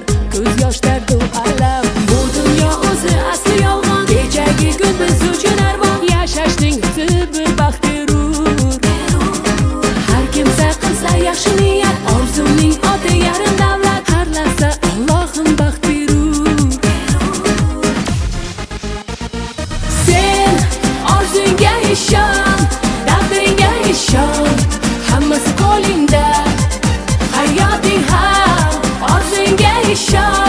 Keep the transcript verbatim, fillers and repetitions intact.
bor, ko'z yosh dardu alam. Bu dunyo o'zi asli yolg'on, kechagi kun biz uchun armon. Yashashning o'zi bir baxt berur. Har kimsa qilsa yaxshi niyat, orzuning oti yarim davlat. Har lahza Allohim baxt berur. Sen orzunga ishon, taqdiringga ishon, hammasi qo'lingda. Hayoting ham orzunga ishon.